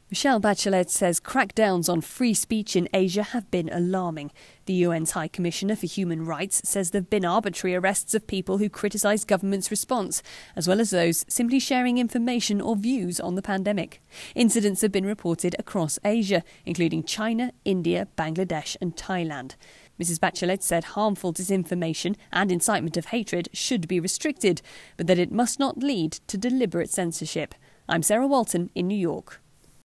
Michelle Bachelet says crackdowns on free speech in Asia have been alarming. The UN's High Commissioner for Human Rights says there have been arbitrary arrests of people who criticise government's response, as well as those simply sharing information or views on the pandemic. Incidents have been reported across Asia, including China, India, Bangladesh and Thailand. Mrs. Bachelet said harmful disinformation and incitement of hatred should be restricted, but that it must not lead to deliberate censorship. I'm Sarah Walton in New York.